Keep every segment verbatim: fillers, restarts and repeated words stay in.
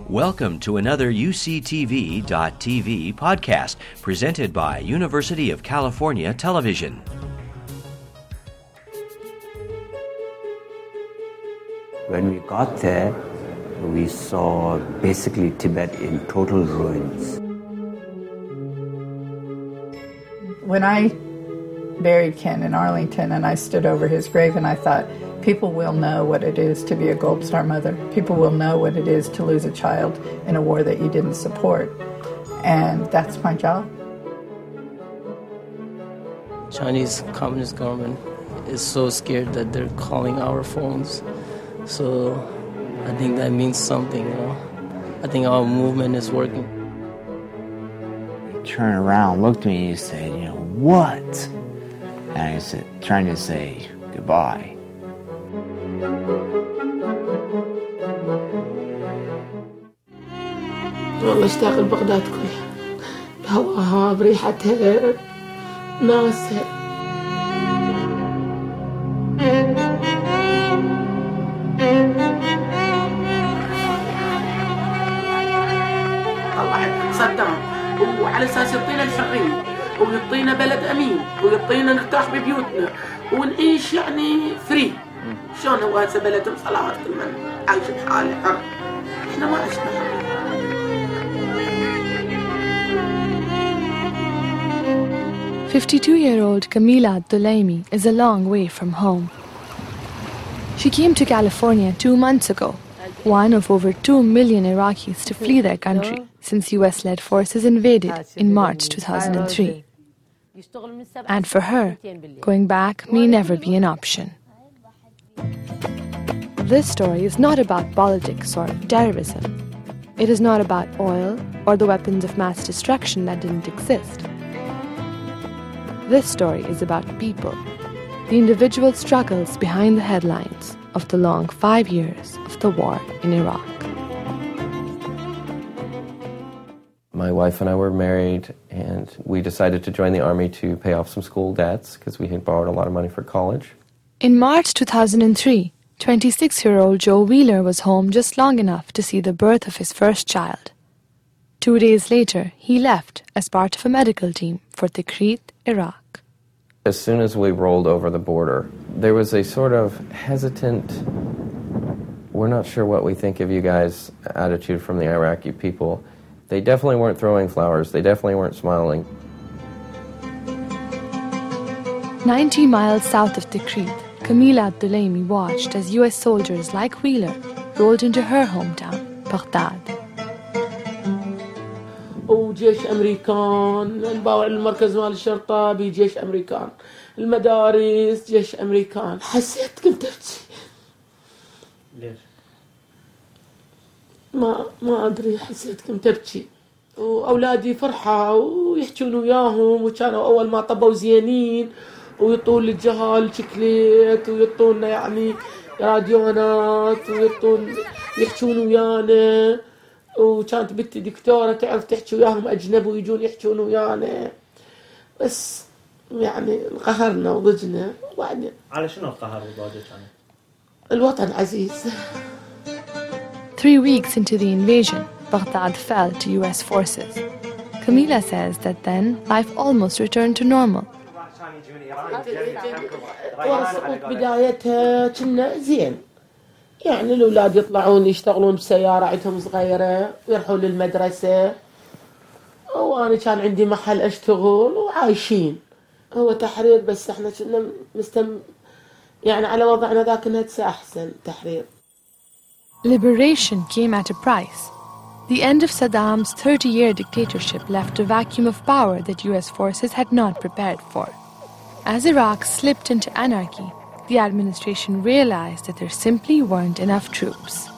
Welcome to another U C T V dot T V podcast presented by University of California Television. When we got there, we saw basically Tibet in total ruins. When I buried Ken in Arlington and I stood over his grave and I thought, people will know what it is to be a Gold Star mother. People will know what it is to lose a child in a war that you didn't support. And that's my job. Chinese Communist government is so scared that they're calling our phones. So I think that means something. You know? I think our movement is working. He turned around, looked at me, and he said, you know, what? And I said, trying to say goodbye. والله اشتاق لبغداد كلها بهواها بريحتها ناسها. طلعت صدام وعلى اساس يعطينا الحريه ويعطينا بلد امين ويعطينا نرتاح ببيوتنا ونعيش يعني فري. شلون هو هسه بلد مصلحات كل من عايش بحاله حر. احنا ما عشنا حر. fifty-two-year-old Camila Abdulaimi is a long way from home. She came to California two months ago, one of over two million Iraqis to flee their country since U S-led forces invaded in March two thousand three. And for her, going back may never be an option. This story is not about politics or terrorism. It is not about oil or the weapons of mass destruction that didn't exist. This story is about people, the individual struggles behind the headlines of the long five years of the war in Iraq. My wife and I were married, and we decided to join the Army to pay off some school debts because we had borrowed a lot of money for college. In March two thousand three, twenty-six-year-old Joe Wheeler was home just long enough to see the birth of his first child. Two days later, he left as part of a medical team for Tikrit, Iraq. As soon as we rolled over the border, there was a sort of hesitant, we're not sure what we think of you guys attitude from the Iraqi people. They definitely weren't throwing flowers. They definitely weren't smiling. Ninety miles south of Tikrit, Camila Abdulaimi watched as U S soldiers like Wheeler rolled into her hometown, Baghdad. وجيش أمريكان نباوع المركز مال الشرطة بجيش أمريكان المدارس جيش أمريكان حسيت كنت أبكي. ليش؟ ما ما أدري حسيت كنت أبكي وأولادي فرحة ويحكون وياهم وكانوا أول ما طبوا زينين ويطون للجهال شكليت ويطون يعني راديونات ويطون يحكون ويانا وكانت بنتي دكتورة تعرف تحكي وياهم أجنبي ويجون يحكون ويانا بس يعني انقهرنا وضجنا وبعدين. على شنو القهر وضجك يعني؟ الوطن عزيز. Three weeks into the invasion, Baghdad fell to U S forces. Camila says that then life almost returned to normal. بدايتها كنا زين. يعني الأولاد يطلعون يشتغلون بسيارة عندهم صغيرة ويروحون للمدرسة وأنا كان عندي محل أشتغل وعايشين. هو تحرير بس احنا كنا مستم يعني على وضعنا ذاك انها أحسن تحرير. Liberation came at a price. The end of Saddam's thirty-year dictatorship left a vacuum of power that U S forces had not prepared for. As Iraq slipped into anarchy, the administration realized that there simply weren't enough troops.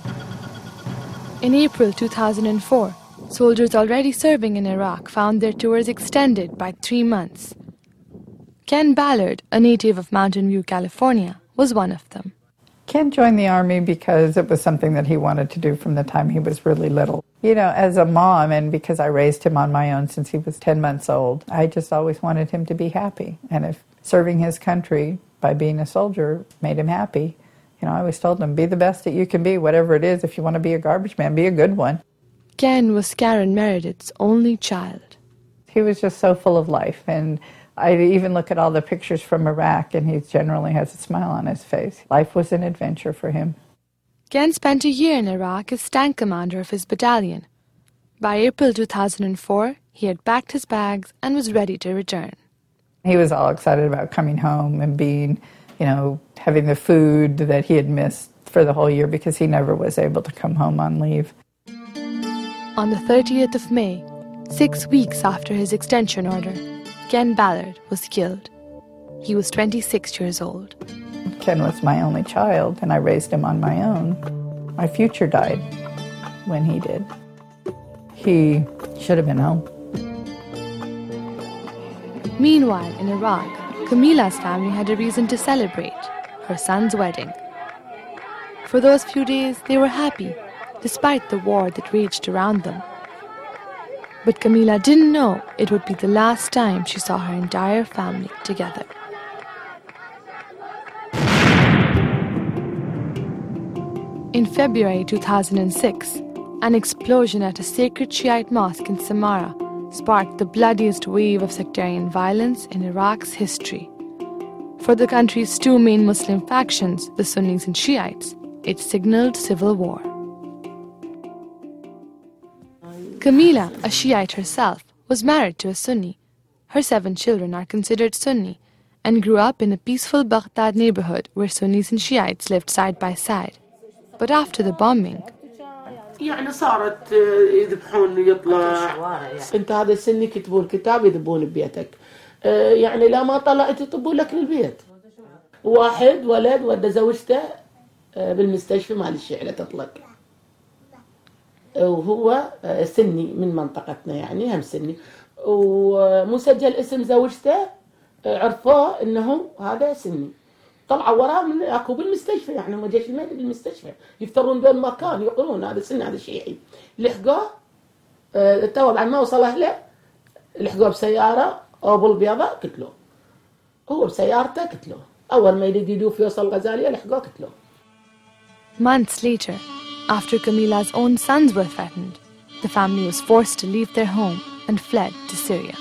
In April two thousand four, soldiers already serving in Iraq found their tours extended by three months. Ken Ballard, a native of Mountain View, California, was one of them. Ken joined the Army because it was something that he wanted to do from the time he was really little. You know, as a mom, and because I raised him on my own since he was ten months old, I just always wanted him to be happy. And if serving his country by being a soldier made him happy, You know, I always told him, be the best that you can be, whatever it is. If you want to be a garbage man, be a good one. Ken was Karen Meredith's only child. He was just so full of life. And I even look at all the pictures from Iraq, and he generally has a smile on his face. Life was an adventure for him. Ken spent a year in Iraq as tank commander of his battalion. By April two thousand four, he had packed his bags and was ready to return. He was all excited about coming home and being, you know, having the food that he had missed for the whole year because he never was able to come home on leave. On the thirtieth of May, six weeks after his extension order, Ken Ballard was killed. He was twenty-six years old. Ken was my only child, and I raised him on my own. My future died when he did. He should have been home. Meanwhile, in Iraq, Camila's family had a reason to celebrate her son's wedding. For those few days, they were happy, despite the war that raged around them. But Camila didn't know it would be the last time she saw her entire family together. In February two thousand six, an explosion at a sacred Shiite mosque in Samarra sparked the bloodiest wave of sectarian violence in Iraq's history. For the country's two main Muslim factions, the Sunnis and Shiites, it signaled civil war. Camila, a Shiite herself, was married to a Sunni. Her seven children are considered Sunni and grew up in a peaceful Baghdad neighborhood where Sunnis and Shiites lived side by side. But after the bombing, يعني صارت يذبحون يطلع انت هذا السن يكتبون كتاب يذبون ببيتك يعني لا ما طلعت يطبون لك للبيت. واحد ولد ودى زوجته بالمستشفى مال الشعلة تطلق وهو سني من منطقتنا يعني هم سني ومسجل اسم زوجته عرفوه انه هذا سني طلعوا وراه من اكو بالمستشفى يعني ما جيش الميت بالمستشفى يفترون بين مكان يقولون هذا سن هذا شيعي لحقوه تو بعد ما وصل اهله لحقوه بسياره او بالبيضه قتلوه هو بسيارته قتلوه اول ما يريد يدوف يوصل الغزاليه لحقوه قتلوه. Months later, after Camila's own sons were threatened, the family was forced to leave their home and fled to Syria.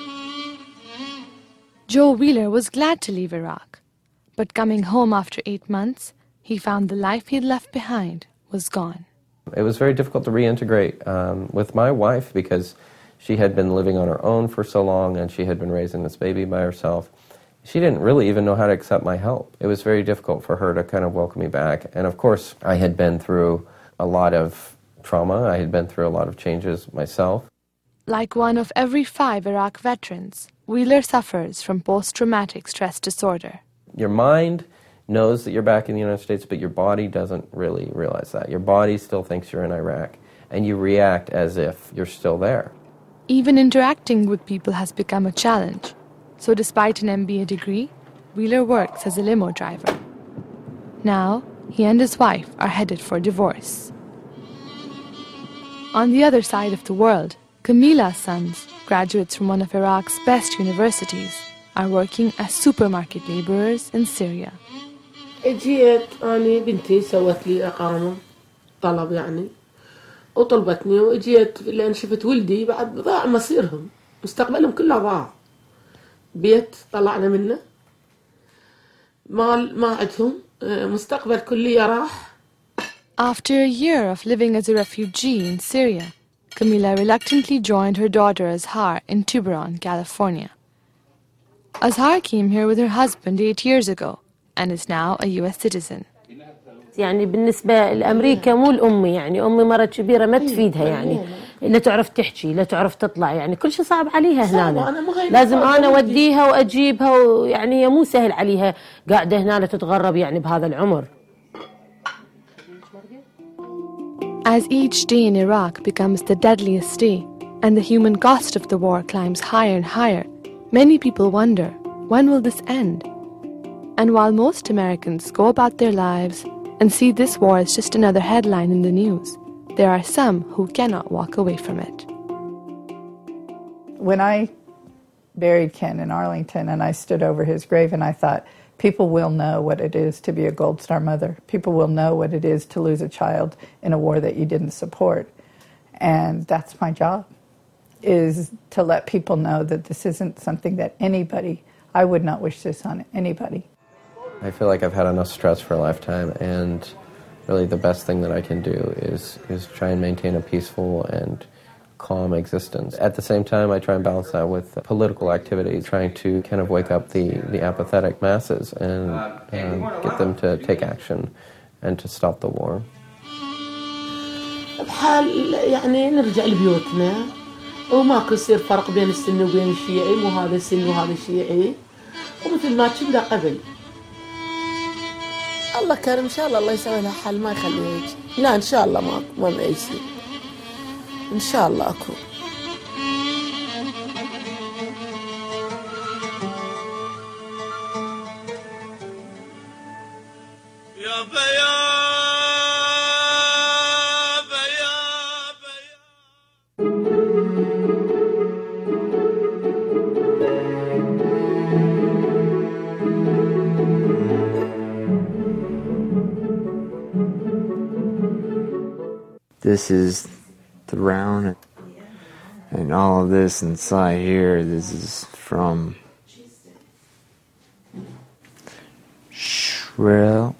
Joe Wheeler was glad to leave Iraq. But coming home after eight months, he found the life he'd left behind was gone. It was very difficult to reintegrate um, with my wife because she had been living on her own for so long and she had been raising this baby by herself. She didn't really even know how to accept my help. It was very difficult for her to kind of welcome me back. And of course, I had been through a lot of trauma. I had been through a lot of changes myself. Like one of every five Iraq veterans, Wheeler suffers from post-traumatic stress disorder. Your mind knows that you're back in the United States, but your body doesn't really realize that. Your body still thinks you're in Iraq, and you react as if you're still there. Even interacting with people has become a challenge. So despite an M B A degree, Wheeler works as a limo driver. Now, he and his wife are headed for divorce. On the other side of the world, Camila's sons, graduates from one of Iraq's best universities, are working as supermarket laborers in Syria. جيت أنا بنتي سوت لي إقامة طلب يعني وطلبتني وجيت لأن شفت ولدي بعد ضاع مصيرهم مستقبلهم كله ضاع بيت طلعنا منه ما ما عندهم مستقبل كلية راح. After a year of living as a refugee in Syria, Camila reluctantly joined her daughter Azhar in Tiburon, California. Azhar came here with her husband eight years ago and is now a U S citizen. يعني بالنسبة لأمريكا مو الأمي يعني أمي مرة كبيرة ما تفيدها يعني لا تعرف تحكي لا تعرف تطلع يعني كل شيء صعب عليها هنا لازم أنا أوديها وأجيبها ويعني مو سهل عليها قاعدة هنا تتغرب يعني بهذا العمر. As each day in Iraq becomes the deadliest day and the human cost of the war climbs higher and higher, many people wonder, when will this end? And while most Americans go about their lives and see this war as just another headline in the news, there are some who cannot walk away from it. When I buried Ken in Arlington and I stood over his grave and I thought, people will know what it is to be a Gold Star mother. People will know what it is to lose a child in a war that you didn't support. And that's my job, is to let people know that this isn't something that anybody, I would not wish this on anybody. I feel like I've had enough stress for a lifetime, and really the best thing that I can do is, is try and maintain a peaceful and calm existence. At the same time, I try and balance that with political activity, trying to kind of wake up the, the apathetic masses and, and get them to take action and to stop the war. بحال يعني نرجع لبيوتنا وماكو يصير فرق بين السني وبين الشيعي، مو هذا سني وهذا شيعي، ومثل ما كنا قبل. الله كريم ان شاء الله الله يسوي لها حل ما يخليه هيك. لا ان شاء الله ما ما يصير. ان شاء الله اكو. يا بيا This is the round, and all of this inside here, this is from Shrill.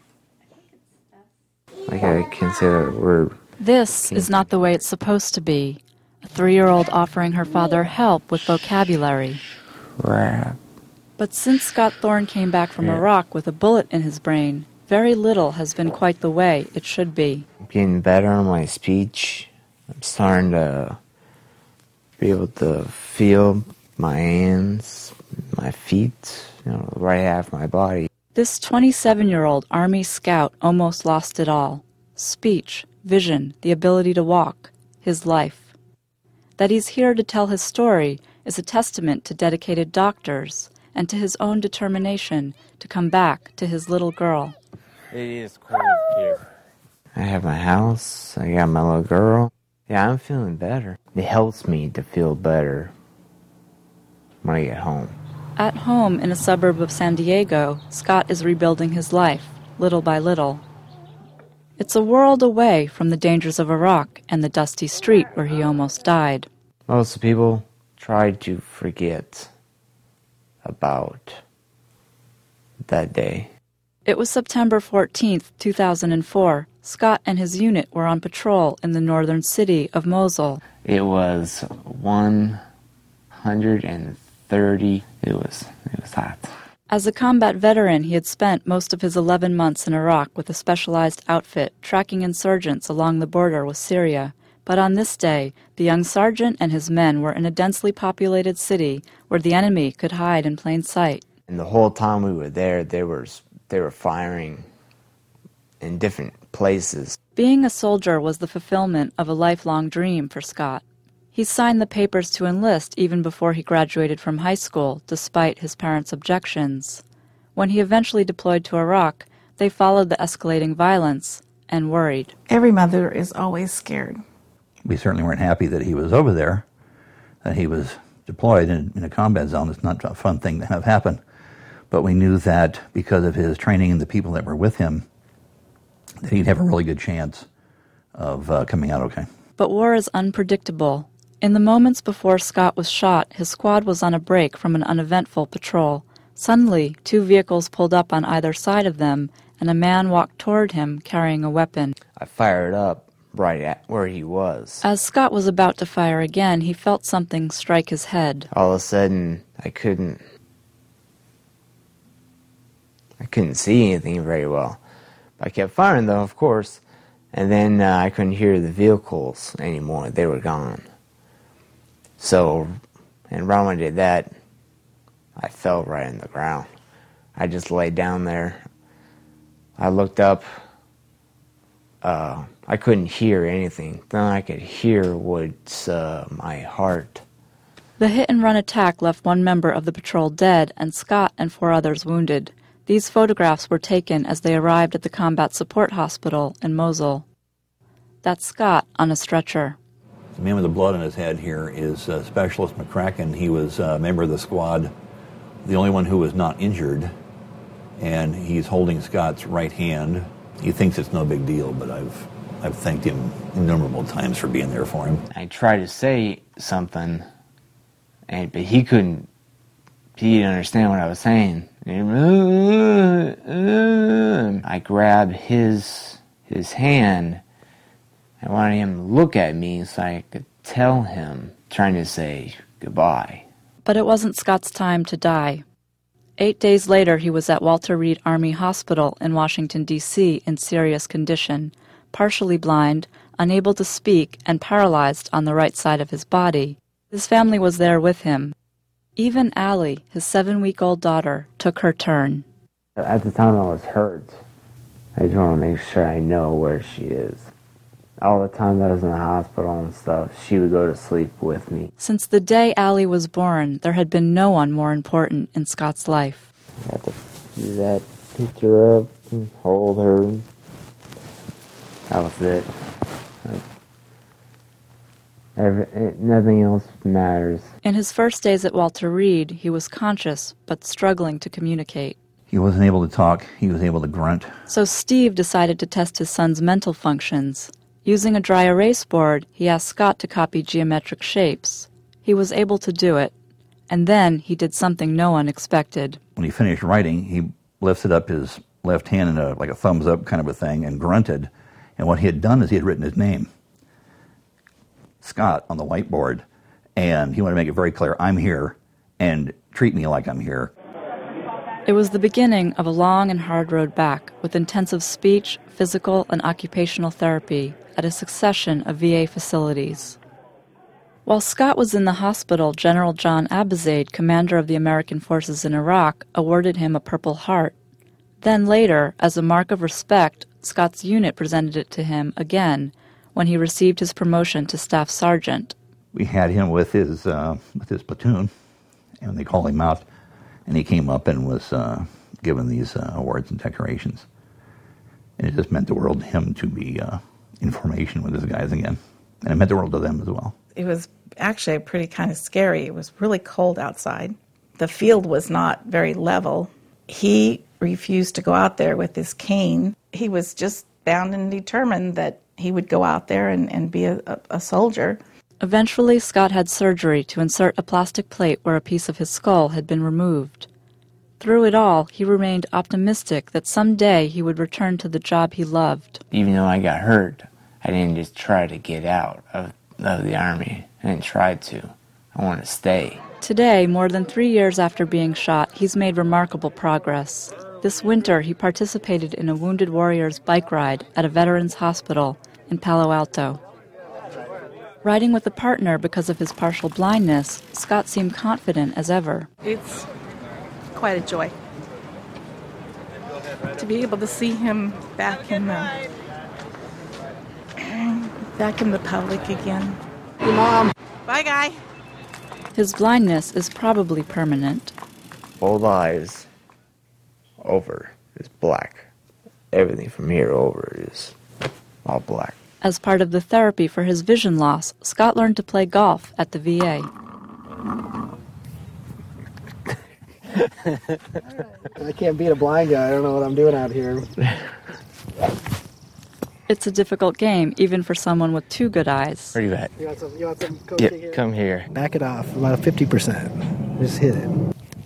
Like I can't say that word. This is not the way it's supposed to be. A three-year-old offering her father help with vocabulary. Rap. But since Scott Thorne came back from yeah. Iraq with a bullet in his brain, very little has been quite the way it should be. I'm getting better on my speech. I'm starting to be able to feel my hands, my feet, you know, right half my body. This twenty-seven-year-old Army scout almost lost it all. Speech, vision, the ability to walk, his life. That he's here to tell his story is a testament to dedicated doctors and to his own determination to come back to his little girl. It is cold here. I have my house, I got my little girl. Yeah, I'm feeling better. It helps me to feel better when I get home. At home in a suburb of San Diego, Scott is rebuilding his life, little by little. It's a world away from the dangers of Iraq and the dusty street where he almost died. Most people try to forget about that day. It was September fourteenth, two thousand four. Scott and his unit were on patrol in the northern city of Mosul. It was one hundred thirty. It was, it was hot. As a combat veteran, he had spent most of his eleven months in Iraq with a specialized outfit tracking insurgents along the border with Syria. But on this day, the young sergeant and his men were in a densely populated city where the enemy could hide in plain sight. And the whole time we were there, they were, they were firing in different places. Being a soldier was the fulfillment of a lifelong dream for Scott. He signed the papers to enlist even before he graduated from high school, despite his parents' objections. When he eventually deployed to Iraq, they followed the escalating violence and worried. Every mother is always scared. We certainly weren't happy that he was over there, that he was deployed in, in a combat zone. It's not a fun thing to have happen. But we knew that because of his training and the people that were with him, that he'd have a really good chance of uh, coming out okay. But war is unpredictable. In the moments before Scott was shot, his squad was on a break from an uneventful patrol. Suddenly, two vehicles pulled up on either side of them, and a man walked toward him carrying a weapon. I fired up right at where he was. As Scott was about to fire again, he felt something strike his head. All of a sudden, I couldn't... I couldn't see anything very well. I kept firing, though, of course, and then uh, I couldn't hear the vehicles anymore. They were gone. So, and right when I did that, I fell right in the ground. I just laid down there. I looked up. Uh, I couldn't hear anything. Then I could hear was uh, my heart. The hit-and-run attack left one member of the patrol dead and Scott and four others wounded. These photographs were taken as they arrived at the Combat Support Hospital in Mosul. That's Scott on a stretcher. The man with the blood on his head here is uh, Specialist McCracken. He was a member of the squad, the only one who was not injured and he's holding Scott's right hand. He thinks it's no big deal, but I've I've thanked him innumerable times for being there for him. I tried to say something, and but he couldn't. He didn't understand what I was saying. I grabbed his his hand. I wanted him to look at me so I could tell him, trying to say goodbye. But it wasn't Scott's time to die. Eight days later, he was at Walter Reed Army Hospital in Washington, D C in serious condition, partially blind, unable to speak, and paralyzed on the right side of his body. His family was there with him. Even Allie, his seven-week-old daughter, took her turn. At the time I was hurt. I just want to make sure I know where she is. All the time that I was in the hospital and stuff, she would go to sleep with me. Since the day Allie was born, there had been no one more important in Scott's life. I had to do that, pick her up, and hold her. That was it. Every, it. Nothing else matters. In his first days at Walter Reed, he was conscious, but struggling to communicate. He wasn't able to talk. He was able to grunt. So Steve decided to test his son's mental functions. Using a dry erase board, he asked Scott to copy geometric shapes. He was able to do it. And then he did something no one expected. When he finished writing, he lifted up his left hand in a, like a thumbs-up kind of a thing and grunted. And what he had done is he had written his name, Scott, on the whiteboard. And he wanted to make it very clear, I'm here, and treat me like I'm here. It was the beginning of a long and hard road back, with intensive speech, physical, and occupational therapy at a succession of V A facilities. While Scott was in the hospital, General John Abizaid, commander of the American forces in Iraq, awarded him a Purple Heart. Then later, as a mark of respect, Scott's unit presented it to him again when he received his promotion to staff sergeant. We had him with his uh, with his platoon, and they called him out, and he came up and was uh, given these uh, awards and decorations. And it just meant the world to him to be uh, in formation with his guys again. And it meant the world to them as well. It was actually pretty kind of scary. It was really cold outside. The field was not very level. He refused to go out there with his cane. He was just bound and determined that he would go out there and, and be a, a, a soldier. Eventually, Scott had surgery to insert a plastic plate where a piece of his skull had been removed. Through it all, he remained optimistic that someday he would return to the job he loved. Even though I got hurt, I didn't just try to get out of, of the Army. I didn't try to. I wanted to stay. Today, more than three years after being shot, he's made remarkable progress. This winter, he participated in a Wounded Warriors bike ride at a veterans hospital in Palo Alto. Riding with a partner because of his partial blindness, Scott seemed confident as ever. It's quite a joy to be able to see him back in the back in the public again. Hey, Mom. Bye, guy. His blindness is probably permanent. Both eyes over is black. Everything from here over is all black. As part of the therapy for his vision loss, Scott learned to play golf at the V A. I can't beat a blind guy. I don't know what I'm doing out here. It's a difficult game, even for someone with two good eyes. Where are you at? You want some, you want some coaching Yeah, here? come here. Back it off, about fifty percent. Just hit it.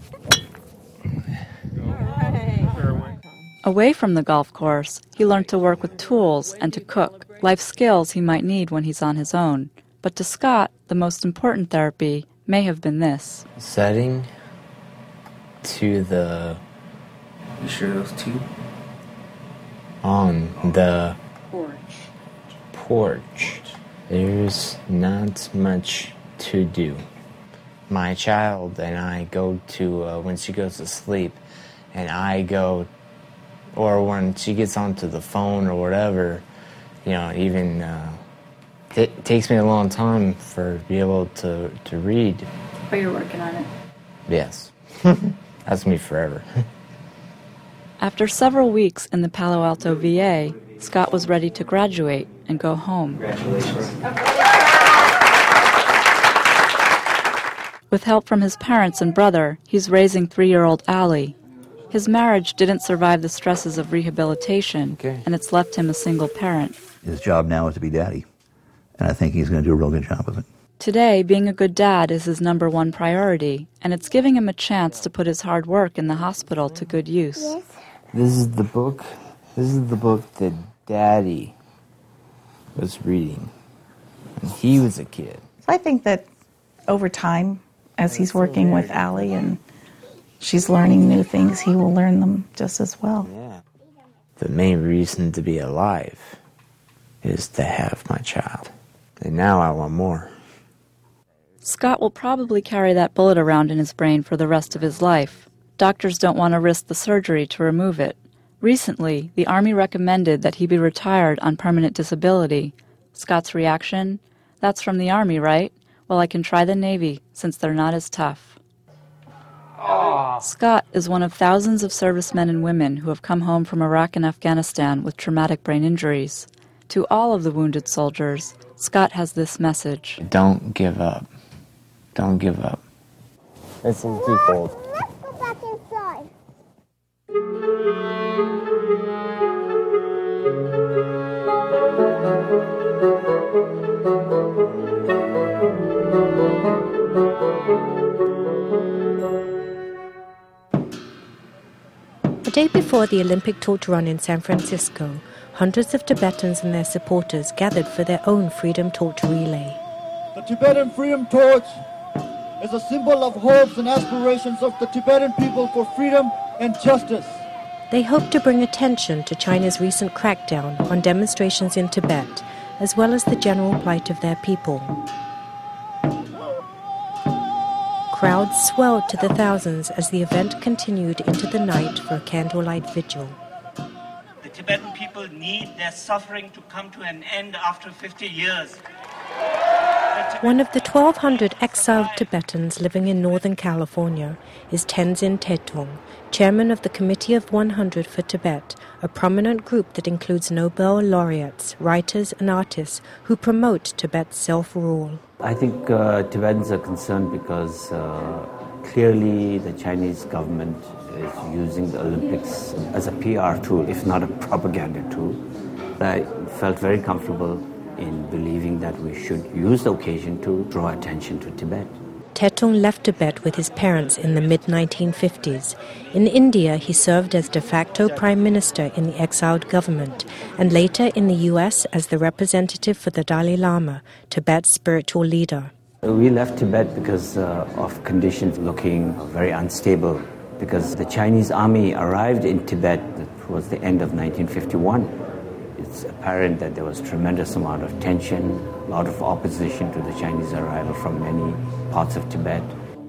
Away from the golf course, he learned to work with tools and to cook, life skills he might need when he's on his own. But to Scott, the most important therapy may have been this. Setting to the... You sure those two? On the... Porch. Porch. There's not much to do. My child and I go to, uh, when she goes to sleep, and I go, or when she gets onto the phone or whatever, you know, even, uh, it takes me a long time for to be able to, to read. But you're working on it. Yes. That's me forever. After several weeks in the Palo Alto V A, Scott was ready to graduate and go home. Congratulations. With help from his parents and brother, he's raising three-year-old Allie. His marriage didn't survive the stresses of rehabilitation, okay. and it's left him a single parent. His job now is to be daddy, and I think he's going to do a real good job with it. Today, being a good dad is his number one priority, and it's giving him a chance to put his hard work in the hospital to good use. Yes. This is the book. This is the book that Daddy was reading when he was a kid. I think that over time, as he's working with Allie and she's learning new things, he will learn them just as well. Yeah. The main reason to be alive is to have my child. And now I want more. Scott will probably carry that bullet around in his brain for the rest of his life. Doctors don't want to risk the surgery to remove it. Recently, the Army recommended that he be retired on permanent disability. Scott's reaction? That's from the Army, right? Well, I can try the Navy, since they're not as tough. Oh. Scott is one of thousands of servicemen and women who have come home from Iraq and Afghanistan with traumatic brain injuries. To all of the wounded soldiers, Scott has this message. Don't give up. Don't give up. It's in too cold. Let's go back inside. The day before the Olympic torch run in San Francisco, hundreds of Tibetans and their supporters gathered for their own Freedom Torch relay. The Tibetan Freedom Torch is a symbol of hopes and aspirations of the Tibetan people for freedom and justice. They hope to bring attention to China's recent crackdown on demonstrations in Tibet, as well as the general plight of their people. Crowds swelled to the thousands as the event continued into the night for a candlelight vigil. The Tibetan people need their suffering to come to an end after fifty years. One of the twelve hundred exiled Tibetans living in Northern California is Tenzin Tetong, chairman of the Committee of one hundred for Tibet, a prominent group that includes Nobel laureates, writers and artists who promote Tibet's self-rule. I think uh, Tibetans are concerned because uh, clearly the Chinese government is using the Olympics as a P R tool, if not a propaganda tool. I felt very comfortable in believing that we should use the occasion to draw attention to Tibet. Tetong left Tibet with his parents in the mid nineteen fifties. In India, he served as de facto prime minister in the exiled government, and later in the U S as the representative for the Dalai Lama, Tibet's spiritual leader. We left Tibet because uh, of conditions looking very unstable, because the Chinese army arrived in Tibet towards the end of nineteen fifty-one. It's apparent that there was tremendous amount of tension, a lot of opposition to the Chinese arrival from many parts of Tibet.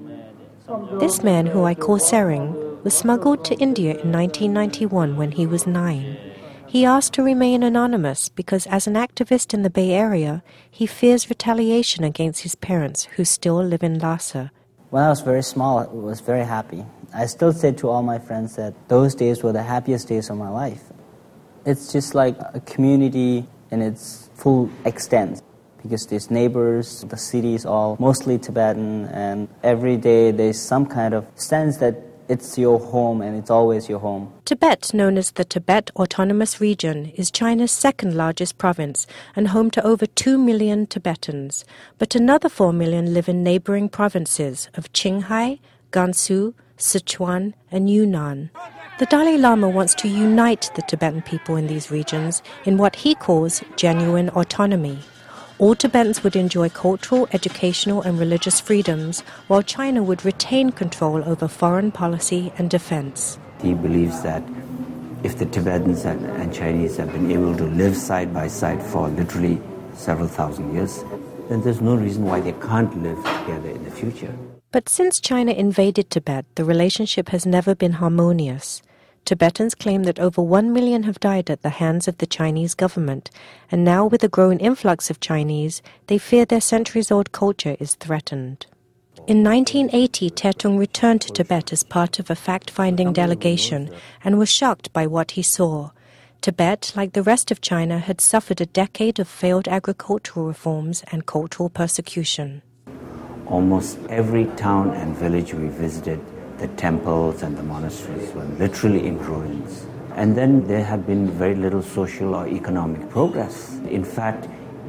This man, who I call Sering, was smuggled to India in nineteen ninety-one when he was nine. He asked to remain anonymous because as an activist in the Bay Area, he fears retaliation against his parents who still live in Lhasa. When I was very small, I was very happy. I still say to all my friends that those days were the happiest days of my life. It's just like a community in its full extent, because there's neighbors, the city is all mostly Tibetan, and every day there's some kind of sense that it's your home and it's always your home. Tibet, known as the Tibet Autonomous Region, is China's second largest province and home to over two million Tibetans. But another four million live in neighboring provinces of Qinghai, Gansu, Sichuan, and Yunnan. The Dalai Lama wants to unite the Tibetan people in these regions in what he calls genuine autonomy. All Tibetans would enjoy cultural, educational, and religious freedoms, while China would retain control over foreign policy and defense. He believes that if the Tibetans and, and Chinese have been able to live side by side for literally several thousand years, then there's no reason why they can't live together in the future. But since China invaded Tibet, the relationship has never been harmonious. Tibetans claim that over one million have died at the hands of the Chinese government, and now with a growing influx of Chinese, they fear their centuries-old culture is threatened. In nineteen eighty, Tetong returned to Tibet as part of a fact-finding delegation and was shocked by what he saw. Tibet, like the rest of China, had suffered a decade of failed agricultural reforms and cultural persecution. Almost every town and village we visited, the temples and the monasteries were literally in ruins. And then there had been very little social or economic progress. In fact,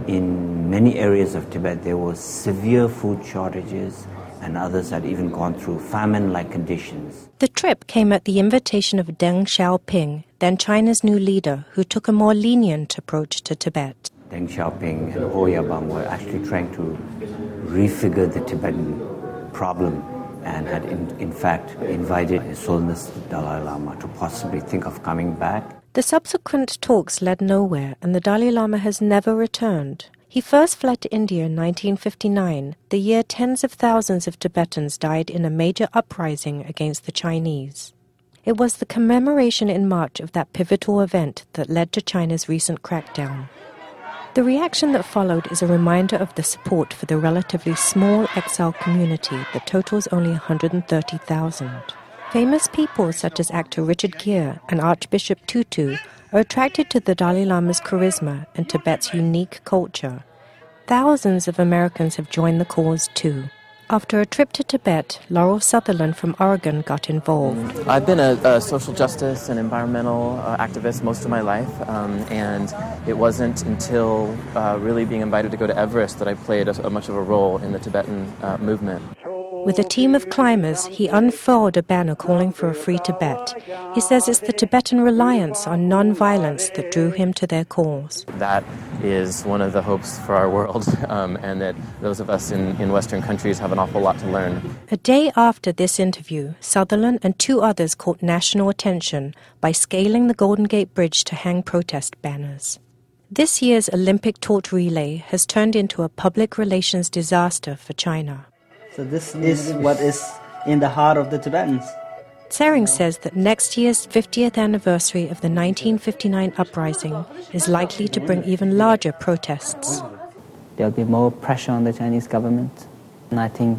in many areas of Tibet, there were severe food shortages, and others had even gone through famine-like conditions. The trip came at the invitation of Deng Xiaoping, then China's new leader, who took a more lenient approach to Tibet. Deng Xiaoping and Ouyabam were actually trying to refigure the Tibetan problem, and had in, in fact invited His Holiness the Dalai Lama to possibly think of coming back. The subsequent talks led nowhere, and the Dalai Lama has never returned. He first fled to India in nineteen fifty-nine, the year tens of thousands of Tibetans died in a major uprising against the Chinese. It was the commemoration in March of that pivotal event that led to China's recent crackdown. The reaction that followed is a reminder of the support for the relatively small exile community that totals only one hundred thirty thousand. Famous people such as actor Richard Gere and Archbishop Tutu are attracted to the Dalai Lama's charisma and Tibet's unique culture. Thousands of Americans have joined the cause too. After a trip to Tibet, Laurel Sutherland from Oregon got involved. I've been a, a social justice and environmental uh, activist most of my life, um, and it wasn't until uh, really being invited to go to Everest that I played a, a much of a role in the Tibetan uh, movement. With a team of climbers, he unfurled a banner calling for a free Tibet. He says it's the Tibetan reliance on non-violence that drew him to their cause. That is one of the hopes for our world, um, and that those of us in, in Western countries have an awful lot to learn. A day after this interview, Sutherland and two others caught national attention by scaling the Golden Gate Bridge to hang protest banners. This year's Olympic torch relay has turned into a public relations disaster for China. So this is what is in the heart of the Tibetans. Tsering says that next year's fiftieth anniversary of the nineteen fifty-nine uprising is likely to bring even larger protests. There will be more pressure on the Chinese government, and I think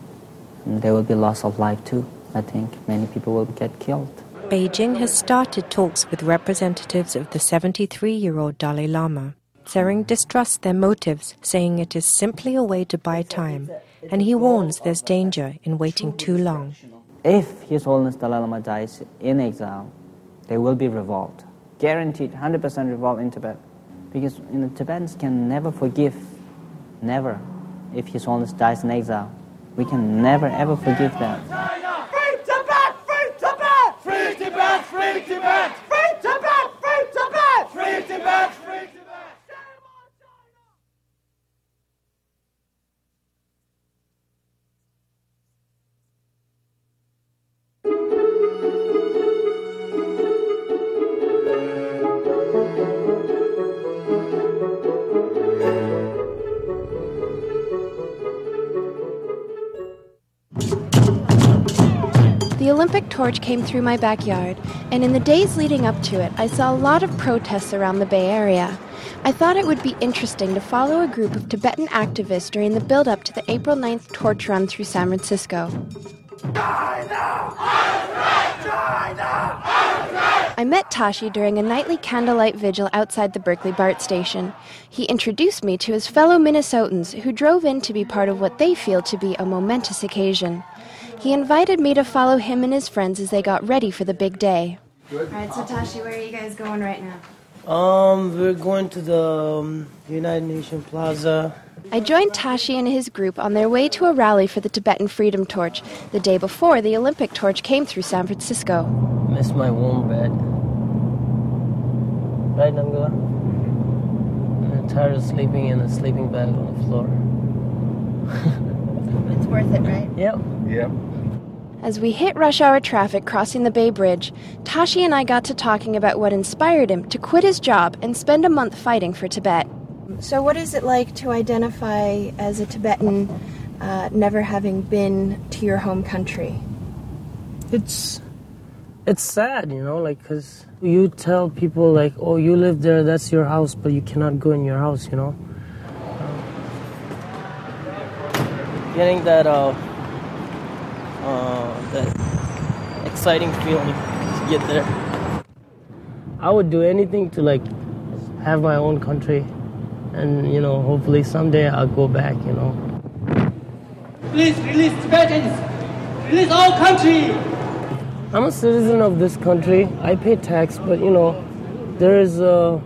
there will be loss of life too. I think many people will get killed. Beijing has started talks with representatives of the seventy-three-year-old Dalai Lama. Tsering distrusts their motives, saying it is simply a way to buy time, and he warns there's danger in waiting too long. If His Holiness Dalai Lama dies in exile, there will be revolt. Guaranteed, one hundred percent revolt in Tibet. Because you know, Tibetans can never forgive, never, if His Holiness dies in exile. We can never ever forgive that. Free Tibet! Free Tibet! Free Tibet! Free Tibet! Free Tibet! Free Tibet! Free Tibet! Free Tibet! The Olympic torch came through my backyard, and in the days leading up to it, I saw a lot of protests around the Bay Area. I thought it would be interesting to follow a group of Tibetan activists during the build-up to the April ninth torch run through San Francisco. I met Tashi during a nightly candlelight vigil outside the Berkeley BART station. He introduced me to his fellow Minnesotans who drove in to be part of what they feel to be a momentous occasion. He invited me to follow him and his friends as they got ready for the big day. All right, so Tashi, where are you guys going right now? Um, we're going to the um, United Nations Plaza. I joined Tashi and his group on their way to a rally for the Tibetan Freedom Torch, the day before the Olympic torch came through San Francisco. Miss my warm bed. Right, Namgula? I'm tired of sleeping in a sleeping bag on the floor. It's worth it, right? Yep. Yep. As we hit rush hour traffic crossing the Bay Bridge, Tashi and I got to talking about what inspired him to quit his job and spend a month fighting for Tibet. So what is it like to identify as a Tibetan, uh, never having been to your home country? It's it's sad, you know, like, because you tell people, like, oh, you live there, that's your house, but you cannot go in your house, you know. Getting that, uh, uh, that exciting feeling to get there. I would do anything to, like, have my own country. And, you know, hopefully someday I'll go back, you know. Please release Tibetans! It is our country. I'm a citizen of this country. I pay tax, but you know, there is a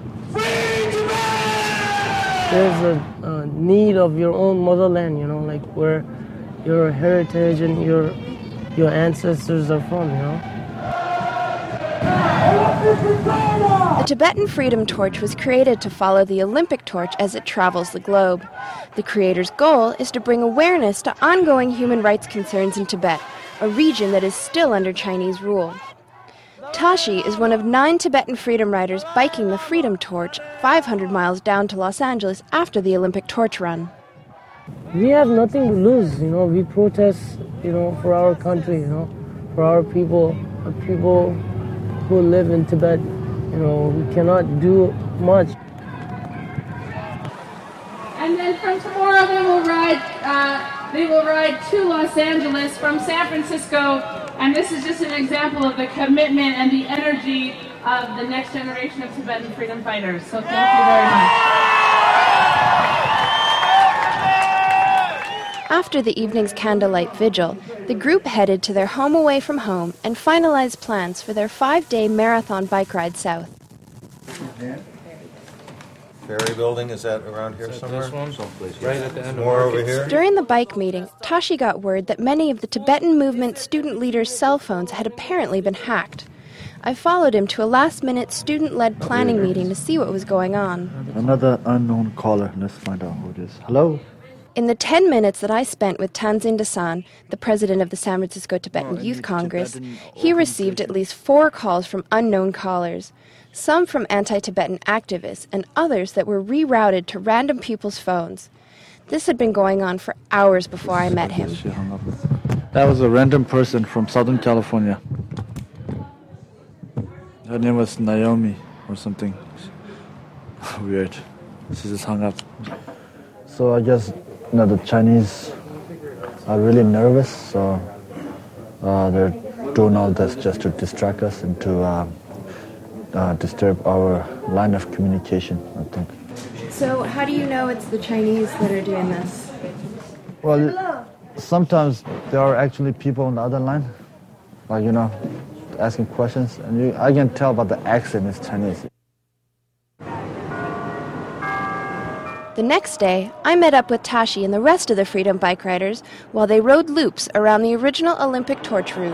there's a, a need of your own motherland. You know, like where your heritage and your your ancestors are from. You know. The Tibetan Freedom Torch was created to follow the Olympic torch as it travels the globe. The creator's goal is to bring awareness to ongoing human rights concerns in Tibet, a region that is still under Chinese rule. Tashi is one of nine Tibetan freedom riders biking the Freedom Torch five hundred miles down to Los Angeles after the Olympic torch run. We have nothing to lose, you know. We protest, you know, for our country, you know, for our people, the people who live in Tibet. You know, we cannot do much. And then from tomorrow they will ride. Uh, they will ride to Los Angeles from San Francisco, and this is just an example of the commitment and the energy of the next generation of Tibetan freedom fighters. So thank you very much. After the evening's candlelight vigil, the group headed to their home away from home and finalized plans for their five-day marathon bike ride south. Ferry building, is that around here somewhere? This one? Someplace, right at the end of More over here? During the bike meeting, Tashi got word that many of the Tibetan movement student leaders' cell phones had apparently been hacked. I followed him to a last-minute student-led planning meeting to see what was going on. Another unknown caller. Let's find out who it is. Hello? In the ten minutes that I spent with Tanzin Dasan, the president of the San Francisco Tibetan Youth Congress, he received at least four calls from unknown callers, some from anti-Tibetan activists and others that were rerouted to random people's phones. This had been going on for hours before I met him. That was a random person from Southern California. Her name was Naomi or something. Weird. She just hung up. So I guess, you know, the Chinese are really nervous, so uh, they're doing all this just to distract us and to uh, uh, disturb our line of communication, I think. So how do you know it's the Chinese that are doing this? Well, sometimes there are actually people on the other line, like, you know, asking questions, and you, I can tell by the accent it's Chinese. The next day, I met up with Tashi and the rest of the Freedom Bike Riders while they rode loops around the original Olympic torch route.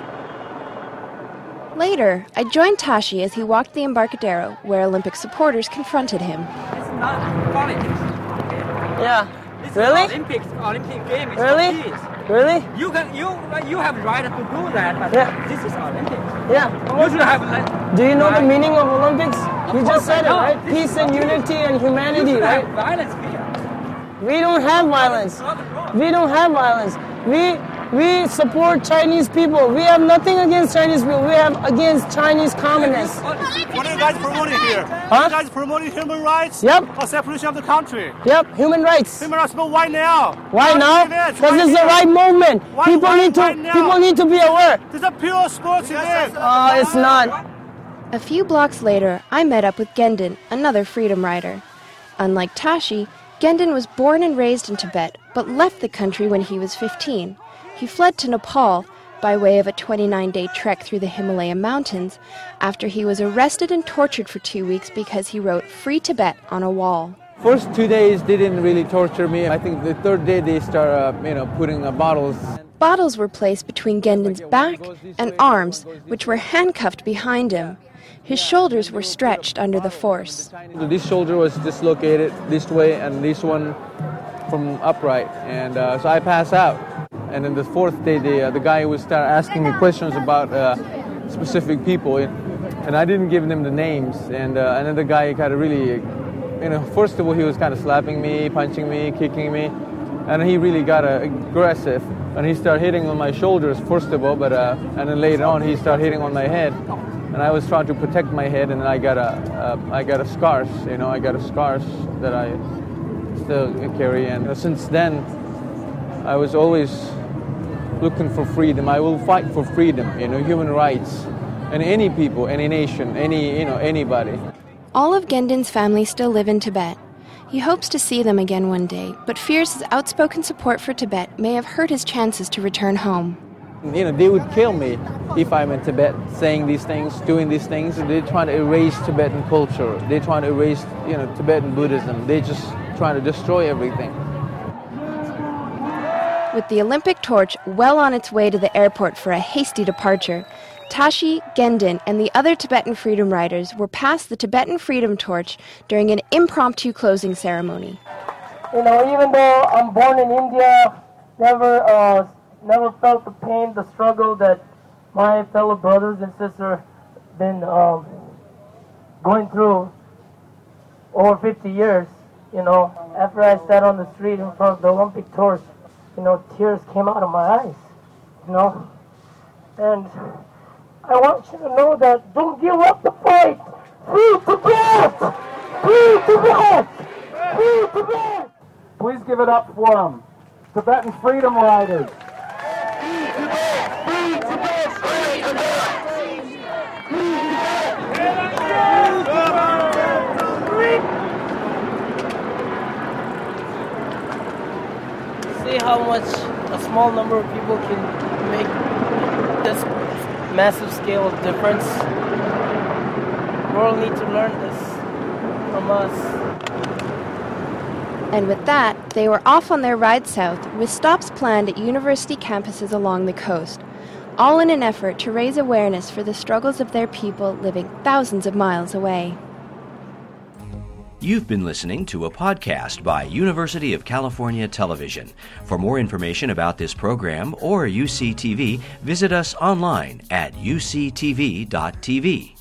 Later, I joined Tashi as he walked the Embarcadero, where Olympic supporters confronted him. It's not politics. Yeah. This Really? is Olympics, Olympic game. It's Really? for peace. Really? You can, you, you have right to do that, but Yeah. this is Olympics. Yeah. You should have. Like, Do you know right. the meaning of Olympics? You course just said I it, know. right? This Peace is and Olympics. unity and You humanity, should right? have violence here. We don't have violence. We don't have violence. We we support Chinese people. We have nothing against Chinese people. We have against Chinese communists. What are you guys promoting here? Huh? Are you guys promoting human rights? Yep. Or separation of the country? Yep, human rights. Human rights, but why now? Why now? Because it's the here. right movement. Why- People why- need to why now? people need to be aware. This is a pure sports event. Oh, it's not. A few blocks later, I met up with Gendon, another freedom rider. Unlike Tashi, Gendon was born and raised in Tibet, but left the country when he was fifteen. He fled to Nepal by way of a twenty-nine day trek through the Himalaya mountains after he was arrested and tortured for two weeks because he wrote "Free Tibet" on a wall. First two days they didn't really torture me. I think the third day they start, uh, you know, putting uh, bottles. Bottles were placed between Gendon's back and arms, which were handcuffed behind him. His shoulders were stretched under the force. So this shoulder was dislocated this way, and this one from upright, and uh, so I pass out. And then the fourth day, the uh, the guy would start asking me questions about uh, specific people, and I didn't give them the names. And uh, and then the guy kind of really, you know, first of all he was kind of slapping me, punching me, kicking me, and he really got uh, aggressive. And he started hitting on my shoulders first of all, but uh, and then later on he started hitting on my head. And I was trying to protect my head, and I got a, uh, I got a scars, you know, I got a scars that I still carry. And uh, since then, I was always looking for freedom. I will fight for freedom, you know, human rights, and any people, any nation, any, you know, anybody. All of Gendon's family still live in Tibet. He hopes to see them again one day, but fears his outspoken support for Tibet may have hurt his chances to return home. You know, they would kill me if I'm in Tibet saying these things, doing these things. They're trying to erase Tibetan culture. They're trying to erase, you know, Tibetan Buddhism. They're just trying to destroy everything. With the Olympic torch well on its way to the airport for a hasty departure, Tashi, Gendin, and the other Tibetan freedom riders were passed the Tibetan freedom torch during an impromptu closing ceremony. You know, even though I'm born in India, never, uh, never felt the pain, the struggle that my fellow brothers and sisters been um, going through over fifty years. You know, after I sat on the street in front of the Olympic torch, you know, tears came out of my eyes. You know, and I want you to know that don't give up the fight. Free Tibet! Free Tibet! Free Tibet! Please give it up for them. Tibetan Freedom Riders. Free Tibet! Free Tibet! Free Tibet! Free Tibet! See how much a small number of people can make this massive scale of difference. The world needs to learn this from us. And with that, they were off on their ride south, with stops planned at university campuses along the coast, all in an effort to raise awareness for the struggles of their people living thousands of miles away. You've been listening to a podcast by University of California Television. For more information about this program or U C T V, visit us online at u c t v dot t v.